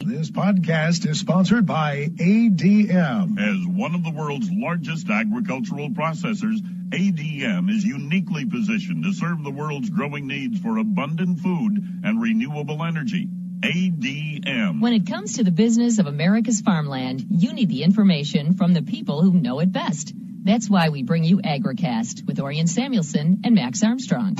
This podcast is sponsored by ADM. As one of the world's largest agricultural processors, ADM is uniquely positioned to serve the world's growing needs for abundant food and renewable energy. ADM. When it comes to the business of America's farmland, you need the information from the people who know it best. That's why we bring you AgriCast with Orion Samuelson and Max Armstrong.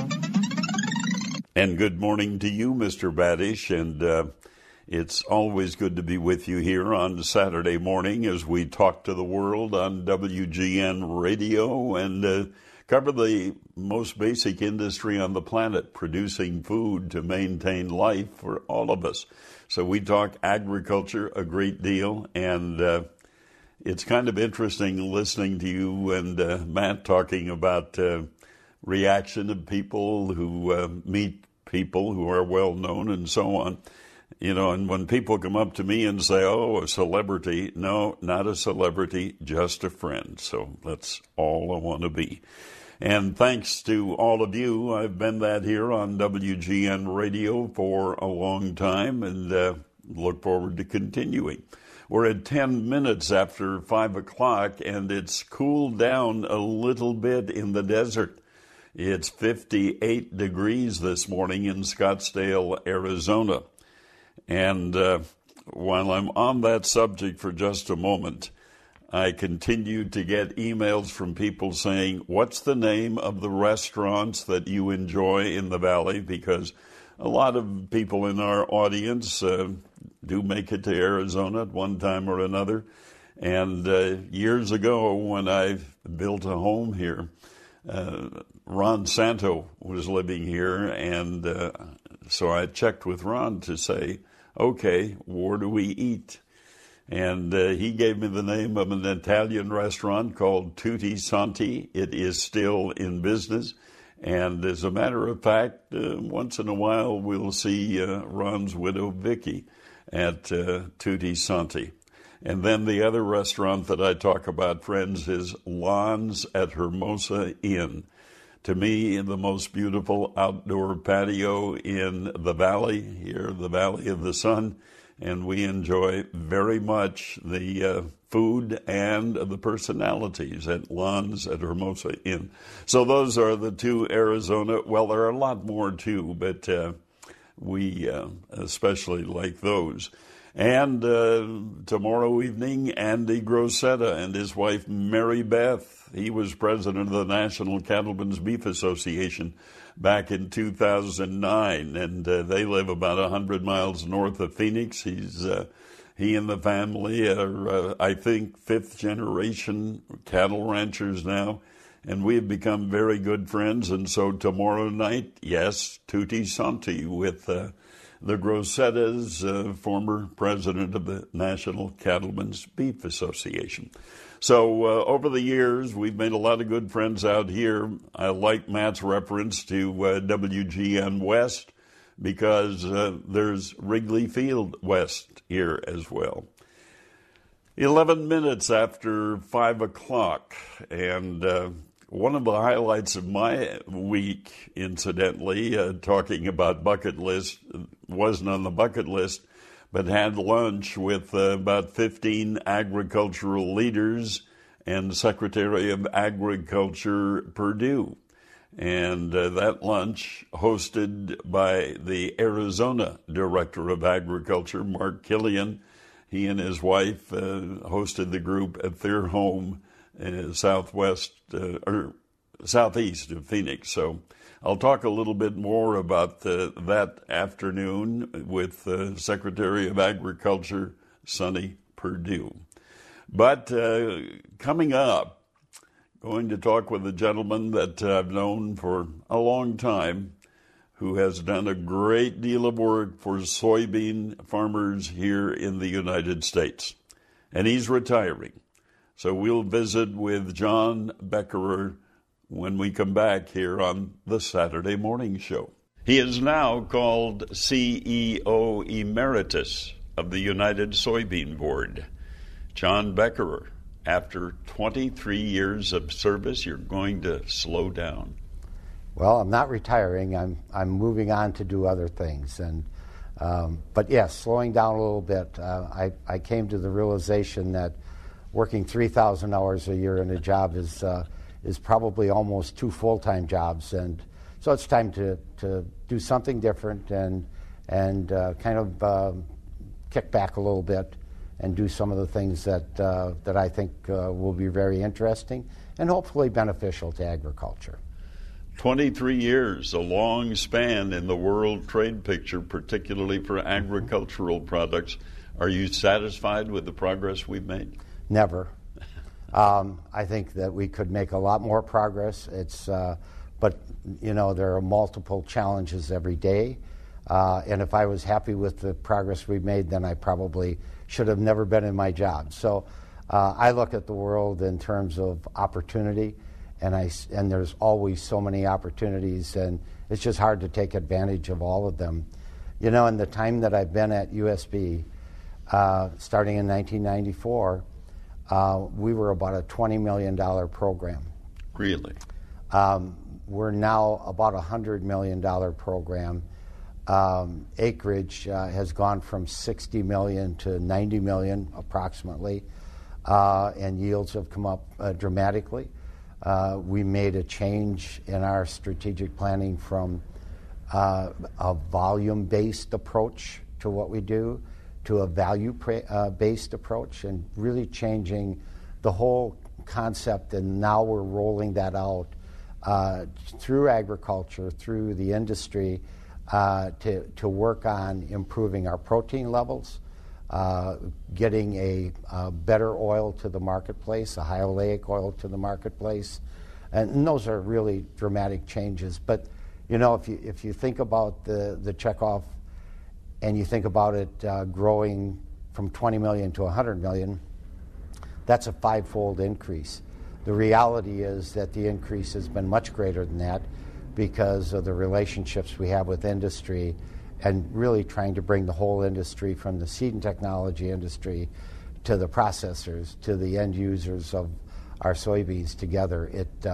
And good morning to you, Mr. Badish, and it's always good to be with you here on Saturday morning as we talk to the world on WGN Radio and cover the most basic industry on the planet, producing food to maintain life for all of us. So we talk agriculture a great deal, and it's kind of interesting listening to you and Matt talking about reaction of people who meet people who are well known and so on. You know, and when people come up to me and say, oh, a celebrity, no, not a celebrity, just a friend. So that's all I want to be. And thanks to all of you, I've been that here on WGN Radio for a long time and look forward to continuing. We're at 10 minutes after 5 o'clock, and it's cooled down a little bit in the desert. It's 58 degrees this morning in Scottsdale, Arizona. And while I'm on that subject for just a moment, I continue to get emails from people saying, what's the name of the restaurants that you enjoy in the Valley? Because a lot of people in our audience do make it to Arizona at one time or another. And years ago, when I built a home here, Ron Santo was living here, and so I checked with Ron to say, okay, where do we eat? And he gave me the name of an Italian restaurant called Tutti Santi. It is still in business. And as a matter of fact, once in a while we'll see Ron's widow, Vicky, at Tutti Santi. And then the other restaurant that I talk about, friends, is Lons at Hermosa Inn. To me, the most beautiful outdoor patio in the valley, here, the Valley of the Sun. And we enjoy very much the food and the personalities at Lons at Hermosa Inn. So those are the two Arizona. Well, there are a lot more too, but we especially like those. And tomorrow evening, Andy Grosetta and his wife, Mary Beth. He was president of the National Cattlemen's Beef Association back in 2009, and they live about 100 miles north of Phoenix. He and the family are, I think, fifth-generation cattle ranchers now, and we have become very good friends. And so tomorrow night, yes, Tutti Santi with the Grosettas, former president of the National Cattlemen's Beef Association. So over the years, we've made a lot of good friends out here. I like Matt's reference to WGN West because there's Wrigley Field West here as well. 11 minutes after 5 o'clock, and one of the highlights of my week, incidentally, talking about bucket list, wasn't on the bucket list, but had lunch with about 15 agricultural leaders and Secretary of Agriculture Perdue. And that lunch hosted by the Arizona Director of Agriculture, Mark Killian. He and his wife hosted the group at their home southeast of Phoenix. So I'll talk a little bit more about that afternoon with Secretary of Agriculture, Sonny Perdue. But coming up, going to talk with a gentleman that I've known for a long time who has done a great deal of work for soybean farmers here in the United States. And he's retiring. So we'll visit with John Beckerer when we come back here on the Saturday Morning Show. He is now called CEO Emeritus of the United Soybean Board. John Beckerer, after 23 years of service, you're going to slow down. Well, I'm not retiring. I'm moving on to do other things. And But yes, slowing down a little bit. I came to the realization that working 3,000 hours a year in a job is probably almost 2 full-time jobs, and so it's time to do something different and kind of kick back a little bit and do some of the things that I think will be very interesting and hopefully beneficial to agriculture. 23 years, a long span in the world trade picture, particularly for agricultural products. Are you satisfied with the progress we've made? Never. I think that we could make a lot more progress. But there are multiple challenges every day. And if I was happy with the progress we've made, then I probably should have never been in my job. So I look at the world in terms of opportunity, and there's always so many opportunities, and it's just hard to take advantage of all of them. In the time that I've been at USB, starting in 1994, we were about a $20 million program. Really? We're now about a $100 million program. Acreage has gone from 60 million to 90 million approximately, and yields have come up dramatically. We made a change in our strategic planning from a volume-based approach to what we do to a value-based approach, and really changing the whole concept, and now we're rolling that out through agriculture, through the industry, to work on improving our protein levels, getting a better oil to the marketplace, a high oleic oil to the marketplace, and those are really dramatic changes. But if you think about the checkoff, and you think about it growing from 20 million to 100 million, that's a 5-fold increase. The reality is that the increase has been much greater than that because of the relationships we have with industry, and really trying to bring the whole industry, from the seed and technology industry to the processors to the end users of our soybeans together.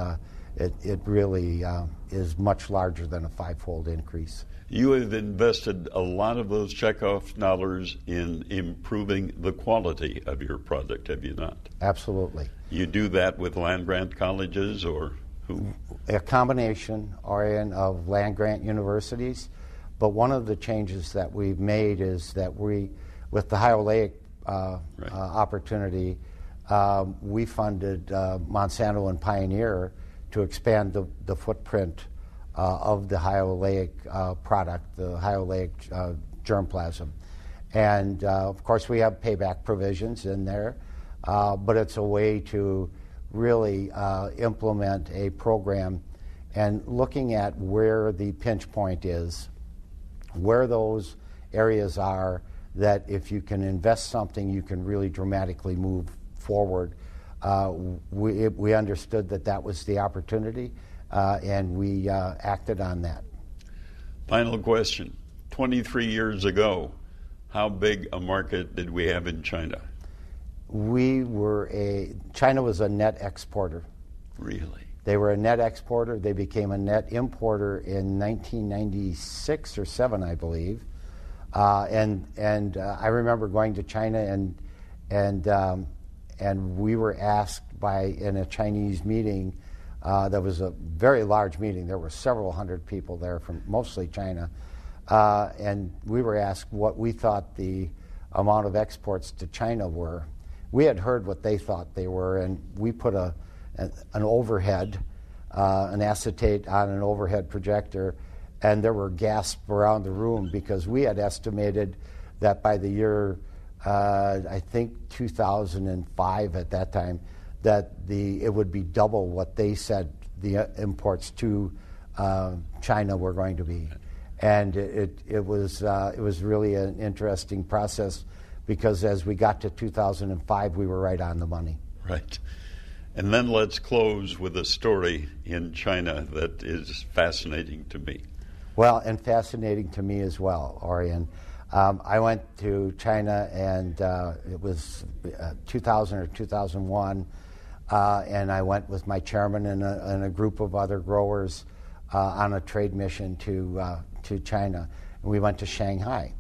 It really is much larger than a 5-fold increase. You have invested a lot of those checkoff dollars in improving the quality of your product, have you not? Absolutely. You do that with land-grant colleges, or who? A combination, Orion, of land-grant universities. But one of the changes that we've made is that with the high oleic opportunity, we funded Monsanto and Pioneer to expand the footprint of the high oleic product, the high oleic germplasm. And of course we have payback provisions in there, but it's a way to really implement a program and looking at where the pinch point is, where those areas are that if you can invest something, you can really dramatically move forward. We understood that was the opportunity, and we acted on that. Final question. 23 years ago, how big a market did we have in China? China was a net exporter. Really? They were a net exporter. They became a net importer in 1996 or 7, I believe. And I remember going to China, and we were asked in a Chinese meeting. That was a very large meeting. There were several hundred people there from mostly China, and we were asked what we thought the amount of exports to China were. We had heard what they thought they were, and we put an overhead, an acetate on an overhead projector, and there were gasps around the room because we had estimated that by the year, I think 2005 at that time, that it would be double what they said the imports to China were going to be. And it was really an interesting process, because as we got to 2005, we were right on the money. Right. And then let's close with a story in China that is fascinating to me. Well, and fascinating to me as well, Orion. I went to China, and it was 2000 or 2001, and I went with my chairman and a group of other growers on a trade mission to China. And we went to Shanghai.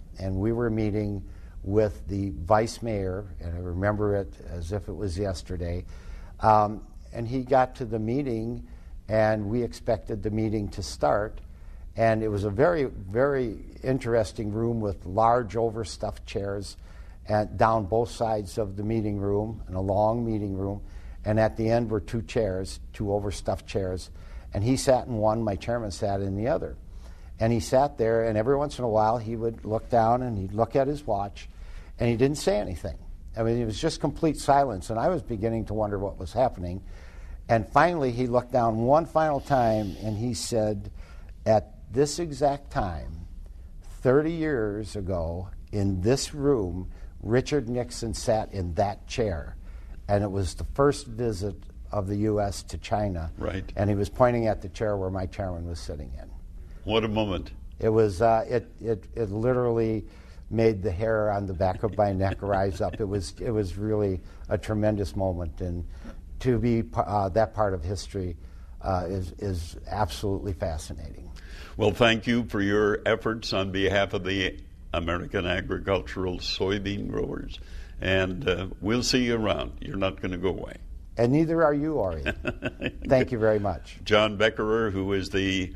and we were meeting with the vice mayor, and I remember it as if it was yesterday, and he got to the meeting, and we expected the meeting to start, and it was a very, very interesting room with large overstuffed chairs and down both sides of the meeting room, and a long meeting room, and at the end were two overstuffed chairs, and he sat in one, my chairman sat in the other. And he sat there, and every once in a while he would look down and he'd look at his watch, and he didn't say anything. I mean, it was just complete silence, and I was beginning to wonder what was happening. And finally he looked down one final time, and he said, "At this exact time, 30 years ago, in this room, Richard Nixon sat in that chair." And it was the first visit of the U.S. to China. Right. And he was pointing at the chair where my chairman was sitting in. What a moment. It was, it literally made the hair on the back of my neck rise up. It was really a tremendous moment. And to be that part of history is absolutely fascinating. Well, thank you for your efforts on behalf of the American agricultural soybean growers. And we'll see you around. You're not going to go away. And neither are you, Ori. Thank you very much. John Beckerer, who is the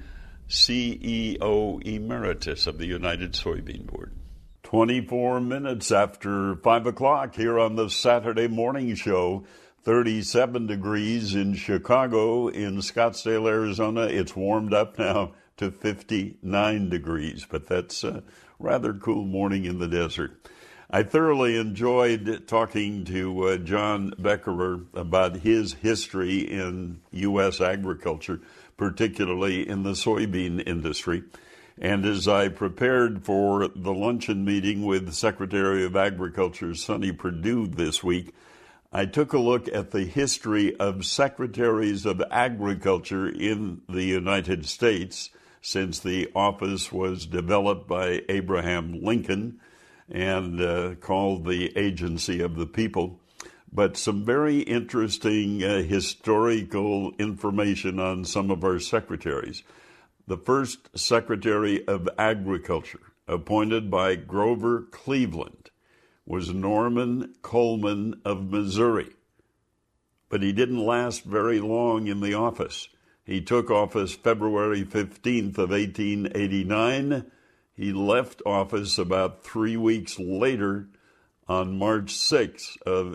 CEO Emeritus of the United Soybean Board. 24 minutes after 5 o'clock here on the Saturday Morning Show. 37 degrees in Chicago. In Scottsdale, Arizona, it's warmed up now to 59 degrees. But that's a rather cool morning in the desert. I thoroughly enjoyed talking to John Beckerer about his history in U.S. agriculture, particularly in the soybean industry. And as I prepared for the luncheon meeting with Secretary of Agriculture Sonny Perdue this week, I took a look at the history of secretaries of agriculture in the United States since the office was developed by Abraham Lincoln and called the Agency of the People. But some very interesting historical information on some of our secretaries. The first Secretary of Agriculture, appointed by Grover Cleveland, was Norman Coleman of Missouri. But he didn't last very long in the office. He took office February 15th of 1889. He left office about 3 weeks later on March 6th of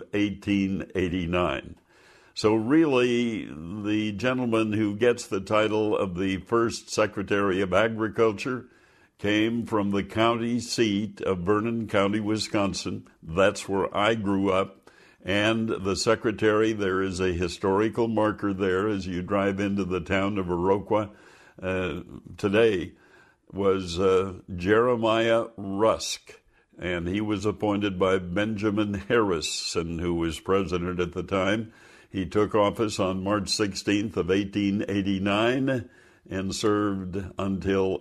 1889. So really, the gentleman who gets the title of the first Secretary of Agriculture came from the county seat of Vernon County, Wisconsin. That's where I grew up. And the secretary, there is a historical marker there as you drive into the town of Iroquois today, was Jeremiah Rusk, and he was appointed by Benjamin Harrison, who was president at the time. He took office on March 16th of 1889 and served until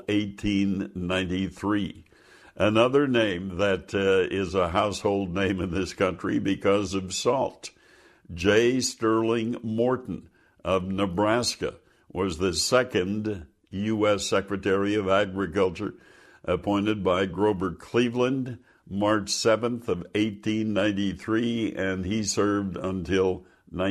1893. Another name that is a household name in this country because of salt, J. Sterling Morton of Nebraska was the second U.S. Secretary of Agriculture, appointed by Grover Cleveland, March 7th of 1893, and he served until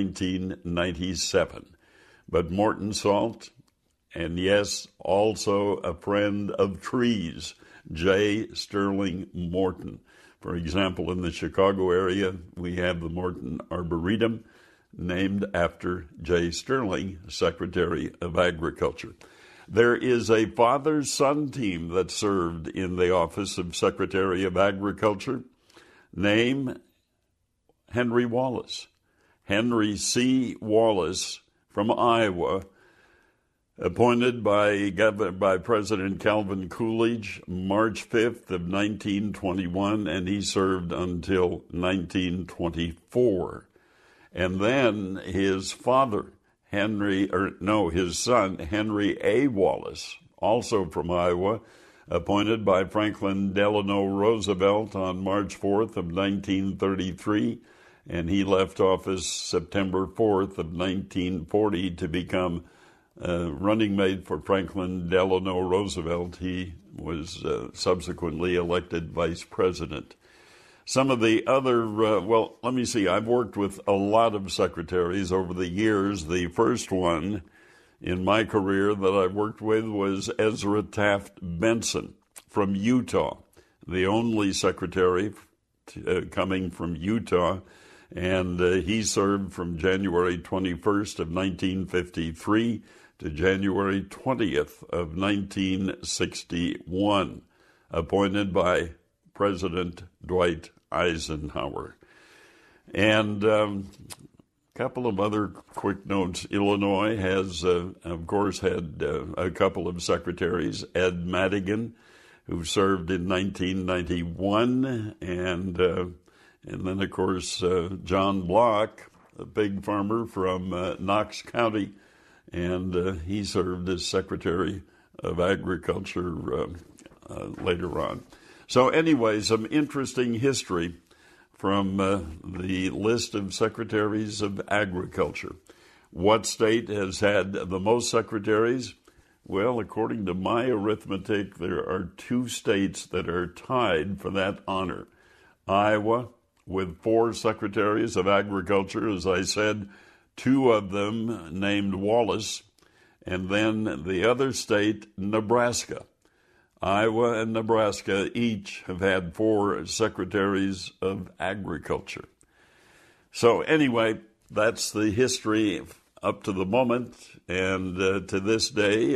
1997. But Morton Salt, and yes, also a friend of trees, J. Sterling Morton. For example, in the Chicago area, we have the Morton Arboretum, named after J. Sterling, Secretary of Agriculture. There is a father-son team that served in the office of Secretary of Agriculture. Name, Henry Wallace. Henry C. Wallace from Iowa, appointed by President Calvin Coolidge March 5th of 1921, and he served until 1924. And then his father, his son, Henry A. Wallace, also from Iowa, appointed by Franklin Delano Roosevelt on March 4th of 1933, and he left office September 4th of 1940 to become running mate for Franklin Delano Roosevelt. He was subsequently elected vice president. Some of the other, let me see, I've worked with a lot of secretaries over the years. The first one in my career that I worked with was Ezra Taft Benson from Utah, the only secretary coming from Utah, and he served from January 21st of 1953 to January 20th of 1961, appointed by President Dwight Eisenhower. And a couple of other quick notes. Illinois has, of course, had a couple of secretaries. Ed Madigan, who served in 1991, and then, of course, John Block, a pig farmer from Knox County, and he served as Secretary of Agriculture later on. So anyway, some interesting history from the list of secretaries of agriculture. What state has had the most secretaries? Well, according to my arithmetic, there are 2 states that are tied for that honor. Iowa, with 4 secretaries of agriculture, as I said, 2 of them named Wallace, and then the other state, Nebraska. Iowa and Nebraska each have had 4 secretaries of agriculture. So anyway, that's the history up to the moment, and to this day,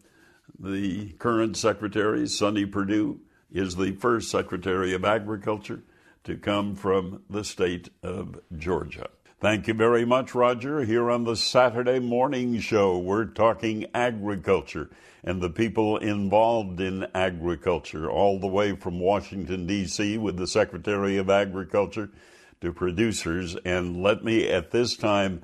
the current secretary, Sonny Perdue, is the first Secretary of Agriculture to come from the state of Georgia. Thank you very much, Roger. Here on the Saturday Morning Show, we're talking agriculture and the people involved in agriculture, all the way from Washington, D.C., with the Secretary of Agriculture to producers. And let me at this time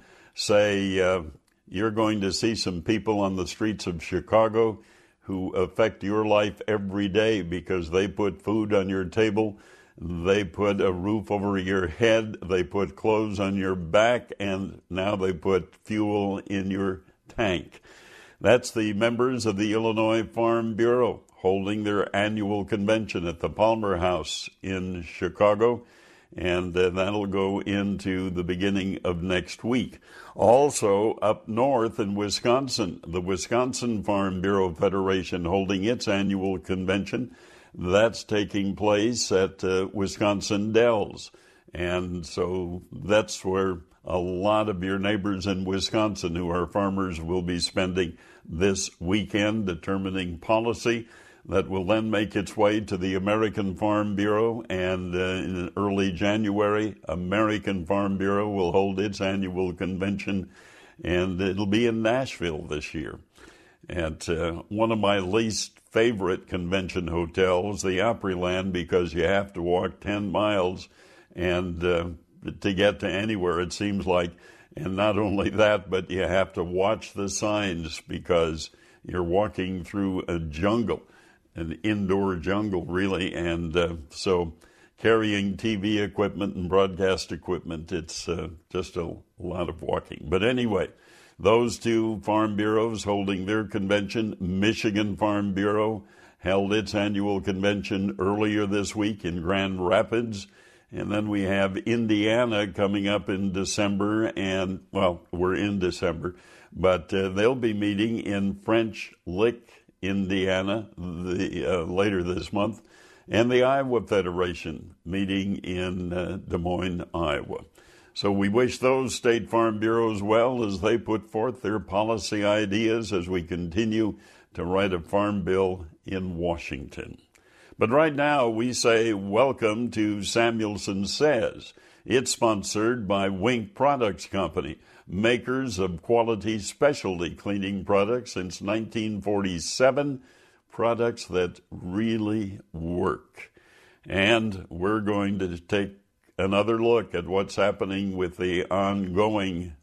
say you're going to see some people on the streets of Chicago who affect your life every day because they put food on your table, they put a roof over your head, they put clothes on your back, and now they put fuel in your tank. That's the members of the Illinois Farm Bureau holding their annual convention at the Palmer House in Chicago, and that'll go into the beginning of next week. Also, up north in Wisconsin, the Wisconsin Farm Bureau Federation holding its annual convention. That's taking place at Wisconsin Dells. And so that's where a lot of your neighbors in Wisconsin who are farmers will be spending this weekend determining policy that will then make its way to the American Farm Bureau. And in early January, American Farm Bureau will hold its annual convention, and it'll be in Nashville this year. At one of my least favorite convention hotels, the Opryland, because you have to walk 10 miles and to get to anywhere, it seems like. And not only that, but you have to watch the signs because you're walking through a jungle, an indoor jungle, really. And so carrying TV equipment and broadcast equipment, it's just a lot of walking. But anyway, those 2 farm bureaus holding their convention. Michigan Farm Bureau held its annual convention earlier this week in Grand Rapids. And then we have Indiana coming up in December, and, well, we're in December, but they'll be meeting in French Lick, Indiana, later this month, and the Iowa Federation meeting in Des Moines, Iowa. So we wish those state farm bureaus well as they put forth their policy ideas as we continue to write a farm bill in Washington. But right now, we say welcome to Samuelson Says. It's sponsored by Wink Products Company, makers of quality specialty cleaning products since 1947, products that really work. And we're going to take another look at what's happening with the ongoing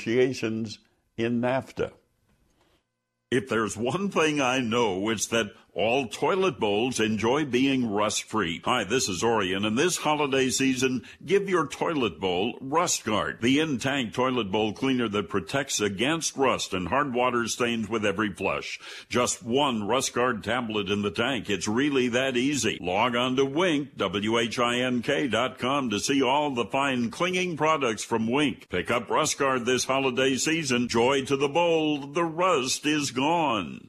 negotiations in NAFTA. If there's one thing I know, it's that All toilet bowls enjoy being rust-free. Hi, this is Orion, and this holiday season, give your toilet bowl Rust Guard, the in-tank toilet bowl cleaner that protects against rust and hard water stains with every flush. Just one Rust Guard tablet in the tank. It's really that easy. Log on to Wink, WHINK.com to see all the fine clinging products from Wink. Pick up Rust Guard this holiday season. Joy to the bowl. The rust is gone.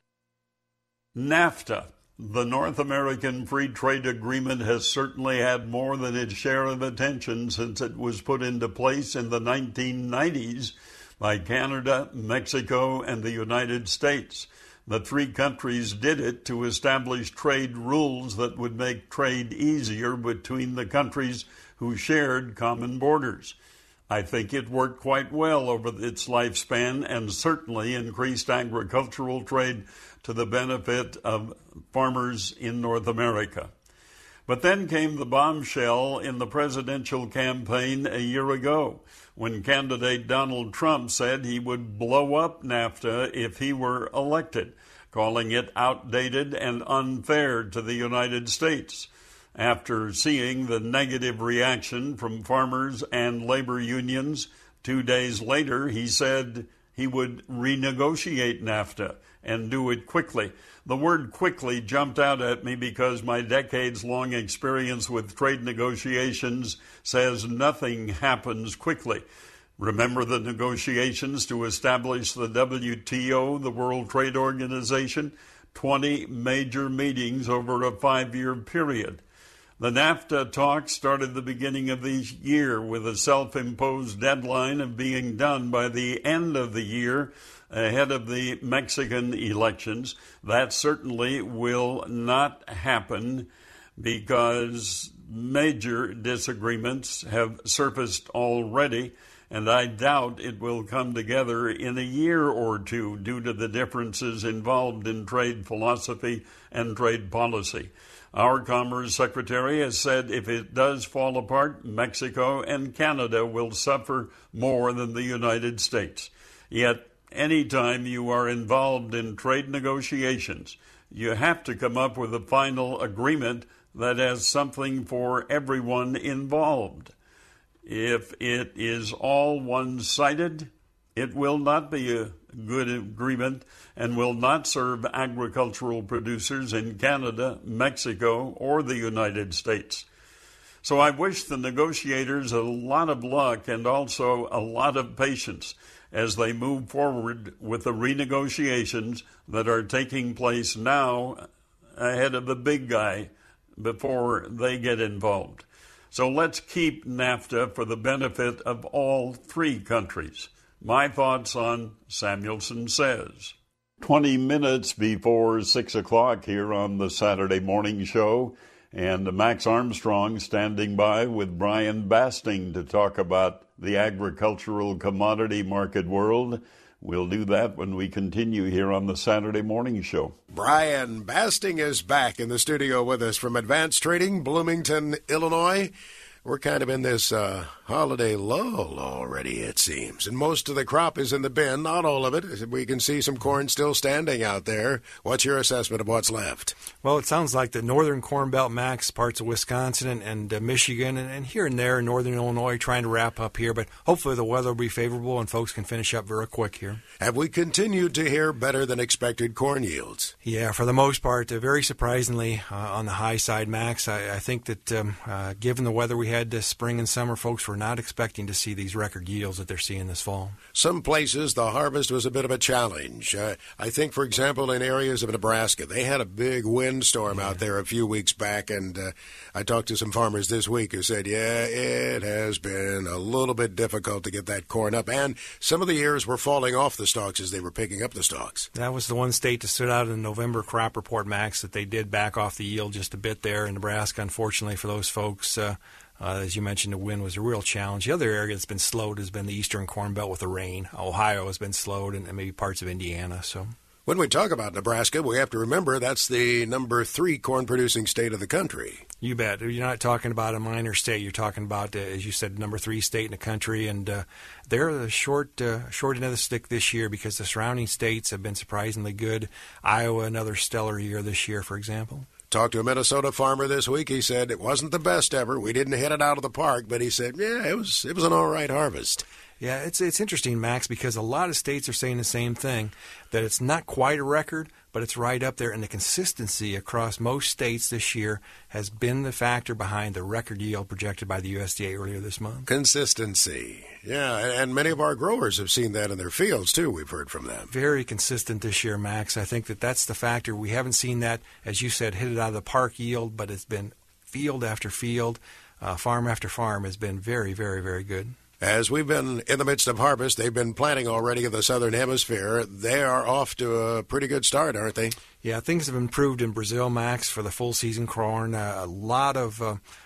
NAFTA, the North American Free Trade Agreement, has certainly had more than its share of attention since it was put into place in the 1990s by Canada, Mexico, and the United States. The three countries did it to establish trade rules that would make trade easier between the countries who shared common borders. I think it worked quite well over its lifespan and certainly increased agricultural trade to the benefit of farmers in North America. But then came the bombshell in the presidential campaign a year ago when candidate Donald Trump said he would blow up NAFTA if he were elected, calling it outdated and unfair to the United States. After seeing the negative reaction from farmers and labor unions, 2 days later he said he would renegotiate NAFTA and do it quickly. The word quickly jumped out at me because my decades-long experience with trade negotiations says nothing happens quickly. Remember the negotiations to establish the WTO, the World Trade Organization? 20 major meetings over a 5-year period. The NAFTA talks started the beginning of the year with a self-imposed deadline of being done by the end of the year ahead of the Mexican elections. That certainly will not happen because major disagreements have surfaced already, and I doubt it will come together in a year or two due to the differences involved in trade philosophy and trade policy. Our Commerce Secretary has said if it does fall apart, Mexico and Canada will suffer more than the United States. Yet, anytime you are involved in trade negotiations, you have to come up with a final agreement that has something for everyone involved. If it is all one-sided, it will not be a good agreement and will not serve agricultural producers in Canada, Mexico, or the United States. So I wish the negotiators a lot of luck and also a lot of patience as they move forward with the renegotiations that are taking place now ahead of the big guy before they get involved. So let's keep NAFTA for the benefit of all three countries. My thoughts on Samuelson Says. 20 minutes before 6 o'clock here on the Saturday Morning Show, and Max Armstrong standing by with Brian Basting to talk about the agricultural commodity market world. We'll do that when we continue here on the Saturday Morning Show. Brian Basting is back in the studio with us from Advanced Trading, Bloomington, Illinois. We're kind of in this holiday lull already, it seems. And most of the crop is in the bin, not all of it. We can see some corn still standing out there. What's your assessment of what's left? Well, it sounds like the northern Corn Belt, Max, parts of Wisconsin and Michigan and here and there in northern Illinois trying to wrap up here. But hopefully the weather will be favorable and folks can finish up very quick here. Have we continued to hear better than expected corn yields? Yeah, for the most part, very surprisingly on the high side, Max. I think that given the weather we had this spring and summer, folks were not expecting to see these record yields that they're seeing this fall. Some places the harvest was a bit of a challenge. I think, for example, in areas of Nebraska, they had a big windstorm out there a few weeks back, and I talked to some farmers this week who said, yeah, it has been a little bit difficult to get that corn up, and some of the ears were falling off the stalks as they were picking up the stalks. That was the one state that stood out in the November crop report, Max, that they did back off the yield just a bit there in Nebraska. Unfortunately for those folks, as you mentioned, the wind was a real challenge. The other area that's been slowed has been the eastern Corn Belt with the rain. Ohio has been slowed, and maybe parts of Indiana. So, When we talk about Nebraska, we have to remember that's the number 3 corn-producing state of the country. You bet. You're not talking about a minor state. You're talking about, as you said, number 3 state in the country, and they're the short end of the stick this year because the surrounding states have been surprisingly good. Iowa, another stellar year this year, for example. Talked to a Minnesota farmer this week. He said it wasn't the best ever. We didn't hit it out of the park, but he said, yeah, it was an all right harvest. Yeah, it's interesting, Max, because a lot of states are saying the same thing, that it's not quite a record, but it's right up there, and the consistency across most states this year has been the factor behind the record yield projected by the USDA earlier this month. Consistency. Yeah, and many of our growers have seen that in their fields, too. We've heard from them. Very consistent this year, Max. I think that's the factor. We haven't seen that, as you said, hit it out of the park yield, but it's been field after field, farm after farm has been very, very, very good. As we've been in the midst of harvest, they've been planting already in the southern hemisphere. They are off to a pretty good start, aren't they? Yeah, things have improved in Brazil, Max, for the full season corn. A lot of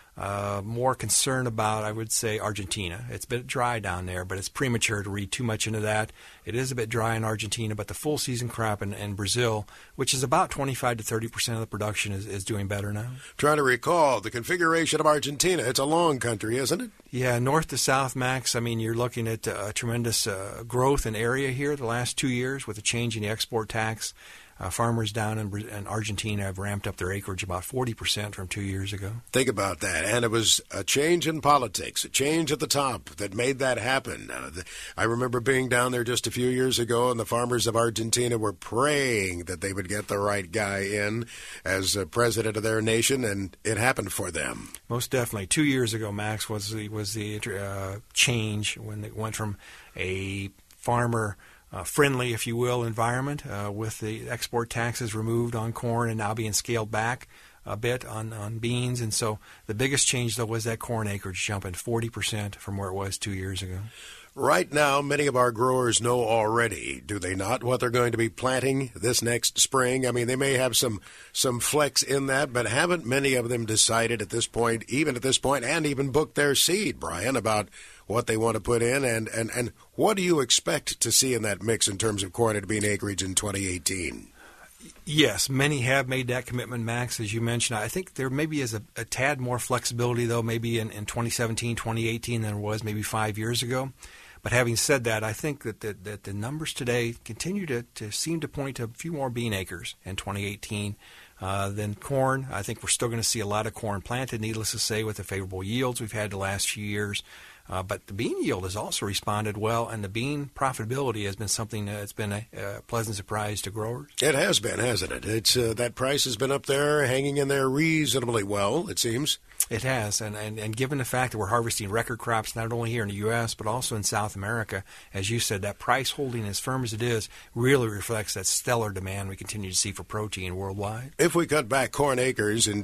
more concern about, I would say, Argentina. It's a bit dry down there, but it's premature to read too much into that. It is a bit dry in Argentina, but the full season crop in Brazil, which is about 25 to 30% of the production, is doing better now. Trying to recall the configuration of Argentina. It's a long country, isn't it? Yeah, north to south, Max. I mean, you're looking at tremendous growth in area here the last 2 years with a change in the export tax. Farmers down in Argentina have ramped up their acreage about 40% from 2 years ago. Think about that. And it was a change in politics, a change at the top that made that happen. I remember being down there just a few years ago, and the farmers of Argentina were praying that they would get the right guy in as president of their nation, and it happened for them. Most definitely. 2 years ago, Max, was the change when it went from a farmer friendly, if you will, environment with the export taxes removed on corn and now being scaled back a bit on beans. And so the biggest change, though, was that corn acreage jumping 40% from where it was 2 years ago. Right now, many of our growers know already, do they not, what they're going to be planting this next spring? I mean, they may have some flex in that, but haven't many of them decided at this point, and even booked their seed, Brian, about what they want to put in, and what do you expect to see in that mix in terms of corn and bean acreage in 2018? Yes, many have made that commitment, Max, as you mentioned. I think there maybe is a tad more flexibility, though, maybe in 2017, 2018 than there was maybe 5 years ago. But having said that, I think that the numbers today continue to seem to point to a few more bean acres in 2018 than corn. I think we're still going to see a lot of corn planted, needless to say, with the favorable yields we've had the last few years. But the bean yield has also responded well, and the bean profitability has been something that's been a pleasant surprise to growers. It has been, hasn't it? It's that price has been up there, hanging in there reasonably well, it seems. It has, and given the fact that we're harvesting record crops not only here in the U.S., but also in South America, as you said, that price holding as firm as it is really reflects that stellar demand we continue to see for protein worldwide. If we cut back corn acres in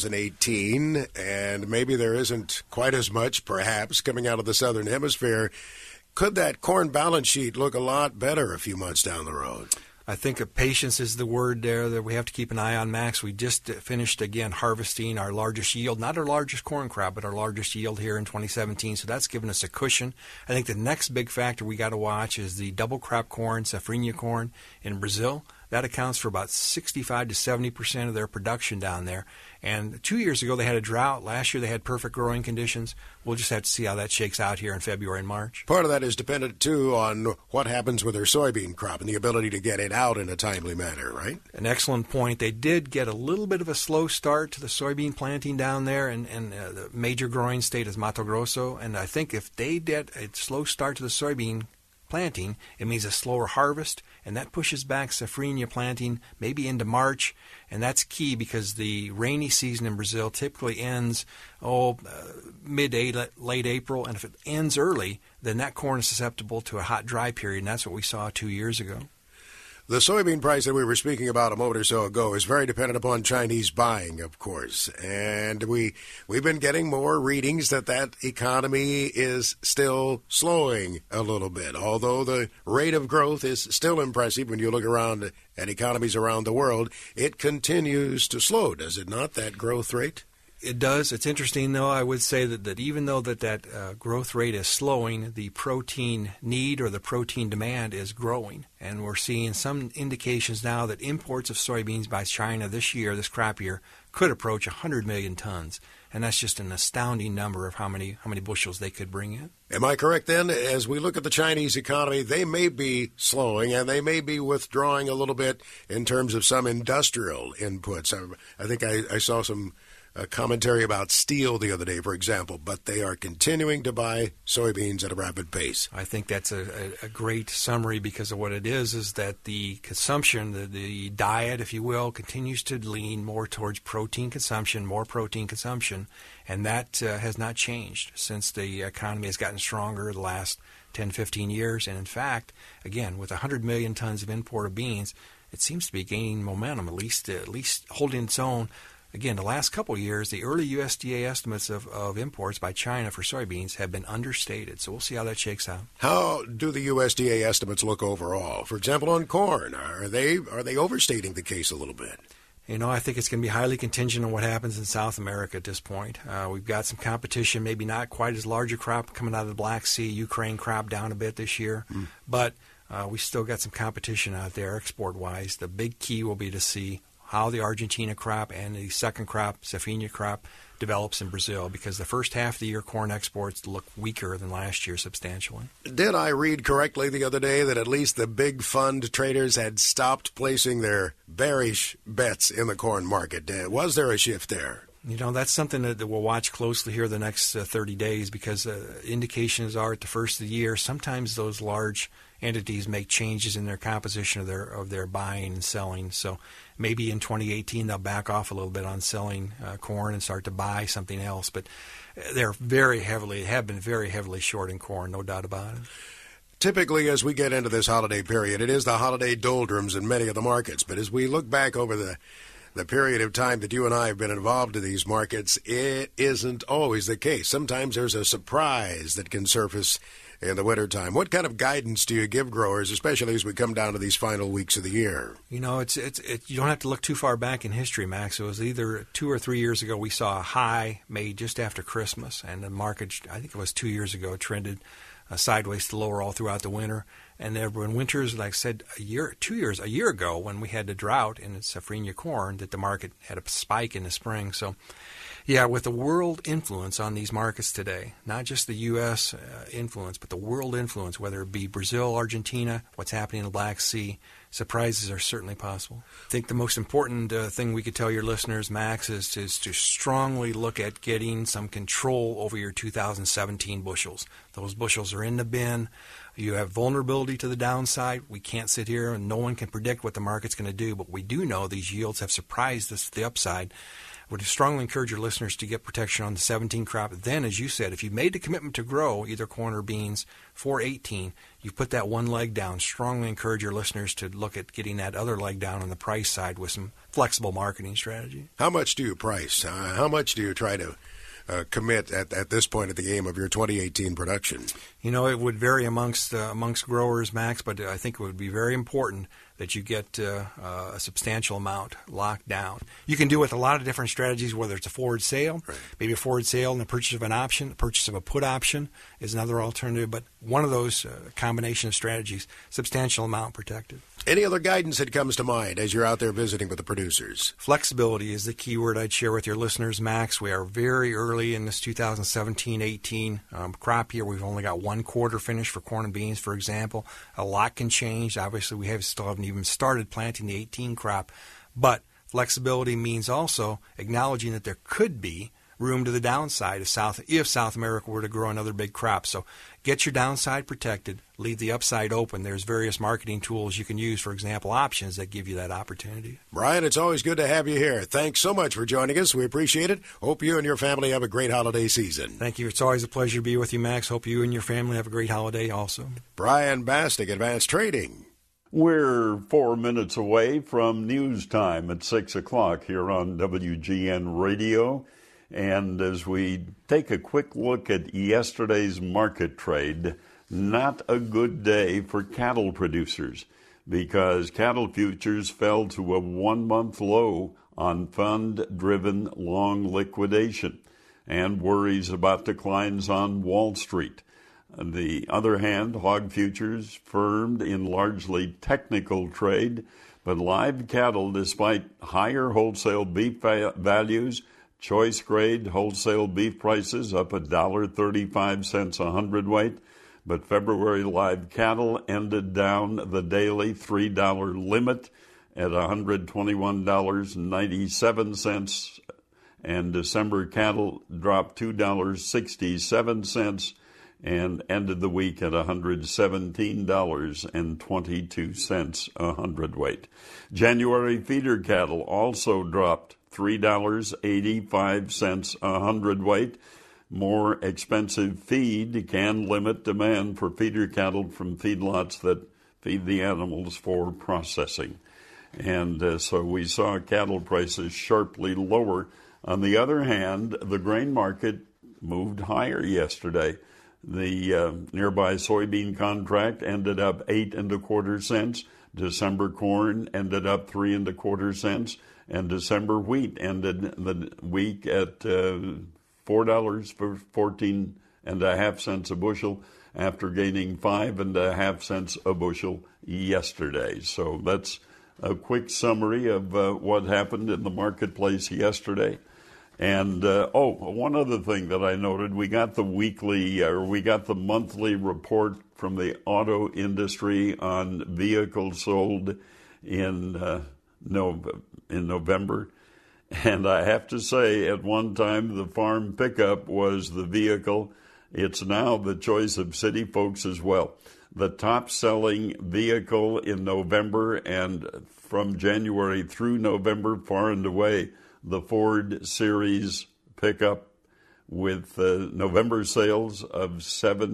2018, and maybe there isn't quite as much, perhaps, coming out of the Southern Hemisphere, could that corn balance sheet look a lot better a few months down the road? I think patience is the word there that we have to keep an eye on, Max. We just finished, again, harvesting our largest yield, not our largest corn crop, but our largest yield here in 2017, so that's given us a cushion. I think the next big factor we got to watch is the double crop corn, safrinha corn, in Brazil. That accounts for about 65 to 70% of their production down there. And 2 years ago, they had a drought. Last year, they had perfect growing conditions. We'll just have to see how that shakes out here in February and March. Part of that is dependent, too, on what happens with their soybean crop and the ability to get it out in a timely manner, right? An excellent point. They did get a little bit of a slow start to the soybean planting down there, and the major growing state is Mato Grosso. And I think if they did a slow start to the soybean planting, it means a slower harvest, and that pushes back safrinha planting maybe into March, and that's key because the rainy season in Brazil typically ends mid to late April, and if it ends early, then that corn is susceptible to a hot, dry period, and that's what we saw 2 years ago. The soybean price that we were speaking about a moment or so ago is very dependent upon Chinese buying, of course. And we've been getting more readings that economy is still slowing a little bit, although the rate of growth is still impressive when you look around at economies around the world. It continues to slow, does it not, that growth rate? It does. It's interesting, though. I would say that even though that growth rate is slowing, the protein need or the protein demand is growing. And we're seeing some indications now that imports of soybeans by China this year, this crop year, could approach 100 million tons. And that's just an astounding number of how many bushels they could bring in. Am I correct then? As we look at the Chinese economy, they may be slowing and they may be withdrawing a little bit in terms of some industrial inputs. I think I saw some commentary about steel the other day, for example, but they are continuing to buy soybeans at a rapid pace. I think that's a great summary because of what it is that the consumption, the diet, if you will, continues to lean more towards protein consumption, more protein consumption, and that has not changed since the economy has gotten stronger the last 10, 15 years. And in fact, again, with 100 million tons of imported beans, it seems to be gaining momentum, at least holding its own. Again, the last couple of years, the early USDA estimates of imports by China for soybeans have been understated. So we'll see how that shakes out. How do the USDA estimates look overall? For example, on corn, are they overstating the case a little bit? You know, I think it's going to be highly contingent on what happens in South America at this point. We've got some competition, maybe not quite as large a crop coming out of the Black Sea. Ukraine crop down a bit this year. But we still got some competition out there export-wise. The big key will be to see how the Argentina crop and the second crop, Safrinha crop, develops in Brazil, because the first half of the year corn exports look weaker than last year substantially. Did I read correctly the other day that at least the big fund traders had stopped placing their bearish bets in the corn market? Was there a shift there? You know, that's something that we'll watch closely here the next 30 days because indications are at the first of the year, sometimes those large entities make changes in their composition of their buying and selling. So maybe in 2018 they'll back off a little bit on selling corn and start to buy something else. But have been very heavily short in corn, no doubt about it. Typically, as we get into this holiday period, it is the holiday doldrums in many of the markets. But as we look back over the period of time that you and I have been involved in these markets, it isn't always the case. Sometimes there's a surprise that can surface in the wintertime. What kind of guidance do you give growers, especially as we come down to these final weeks of the year? You know, you don't have to look too far back in history, Max. It was either 2 or 3 years ago we saw a high made just after Christmas, and the market, I think it was 2 years ago, trended sideways to lower all throughout the winter. And when winters, like I said, a year ago, when we had the drought in Safrinha corn, that the market had a spike in the spring. So, yeah, with the world influence on these markets today, not just the U.S. Influence, but the world influence, whether it be Brazil, Argentina, what's happening in the Black Sea, surprises are certainly possible. I think the most important thing we could tell your listeners, Max, is to strongly look at getting some control over your 2017 bushels. Those bushels are in the bin. You have vulnerability to the downside. We can't sit here and no one can predict what the market's going to do, but we do know these yields have surprised us to the upside. I would strongly encourage your listeners to get protection on the 17 crop. Then, as you said, if you made the commitment to grow either corn or beans for 18, you put that one leg down. Strongly encourage your listeners to look at getting that other leg down on the price side with some flexible marketing strategy. How much do you price? How much do you try to commit at this point at the game of your 2018 production? You know, it would vary amongst growers, Max, but I think it would be very important that you get a substantial amount locked down. You can do it with a lot of different strategies, whether it's a forward sale, right. Maybe a forward sale and the purchase of an option. The purchase of a put option is another alternative, but one of those combination of strategies, substantial amount protected. Any other guidance that comes to mind as you're out there visiting with the producers? Flexibility is the key word I'd share with your listeners, Max. We are very early in this 2017-18 crop year. We've only got 1 quarter finished for corn and beans, for example. A lot can change. Obviously, we still haven't even started planting the 18 crop. But flexibility means also acknowledging that there could be room to the downside if South America were to grow another big crop. So get your downside protected, leave the upside open. There's various marketing tools you can use, for example, options that give you that opportunity. Brian, it's always good to have you here. Thanks so much for joining us. We appreciate it. Hope you and your family have a great holiday season. Thank you. It's always a pleasure to be with you, Max. Hope you and your family have a great holiday also. Brian Bastick, Advanced Trading. We're 4 minutes away from news time at 6 o'clock here on WGN Radio. And as we take a quick look at yesterday's market trade, not a good day for cattle producers because cattle futures fell to a 1-month low on fund-driven long liquidation and worries about declines on Wall Street. On the other hand, hog futures firmed in largely technical trade, but live cattle, despite higher wholesale beef values, choice grade wholesale beef prices up $1.35 a hundredweight, but February live cattle ended down the daily $3 limit at $121.97, and December cattle dropped $2.67 and ended the week at $117.22 a hundredweight. January feeder cattle also dropped $3.85 a hundredweight. More expensive feed can limit demand for feeder cattle from feedlots that feed the animals for processing. And so we saw cattle prices sharply lower. On the other hand, the grain market moved higher yesterday. The nearby soybean contract ended up 8 1/4 cents. December corn ended up 3 1/4 cents. And December wheat ended the week at $4 for 14.5 cents a bushel after gaining 5.5 cents a bushel yesterday. So that's a quick summary of what happened in the marketplace yesterday. And, one other thing that I noted, we got the monthly report from the auto industry on vehicles sold in November. And I have to say, at one time, the farm pickup was the vehicle. It's now the choice of city folks as well. The top-selling vehicle in November and from January through November, far and away, the Ford Series pickup with November sales of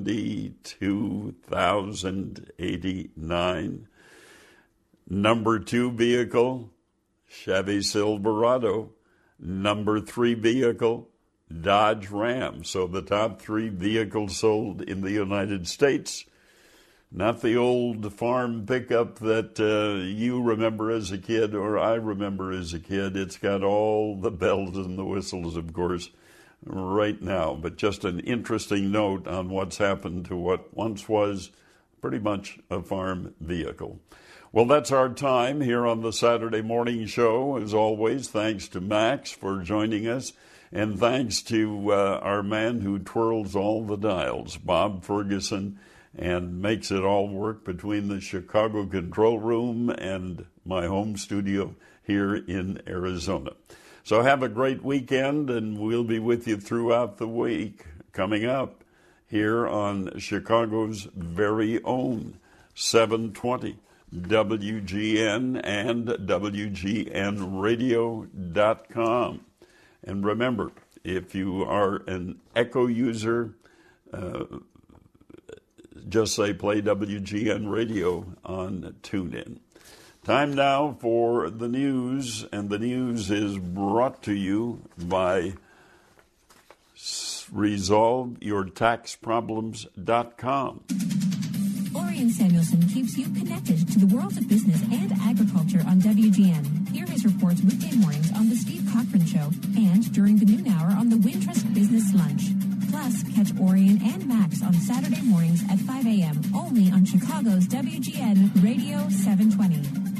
72,089. Number 2 vehicle, Chevy Silverado. Number 3 vehicle, Dodge Ram. So the top 3 vehicles sold in the United States. Not the old farm pickup that you remember as a kid or I remember as a kid. It's got all the bells and the whistles, of course, right now. But just an interesting note on what's happened to what once was pretty much a farm vehicle. Well, that's our time here on the Saturday Morning Show. As always, thanks to Max for joining us. And thanks to our man who twirls all the dials, Bob Ferguson, and makes it all work between the Chicago control room and my home studio here in Arizona. So have a great weekend, and we'll be with you throughout the week coming up here on Chicago's very own 720 WGN and WGNradio.com. And remember, if you are an Echo user, just say play WGN Radio on TuneIn. Time now for the news, and the news is brought to you by ResolveYourTaxProblems.com. Orion Samuelson keeps you connected to the world of business and agriculture on WGN. Hear his reports weekday mornings on The Steve Cochran Show and during the noon hour on the Wintrust Business Lunch. Plus, catch Orion and Max on Saturday mornings at 5 a.m. only on Chicago's WGN Radio 720.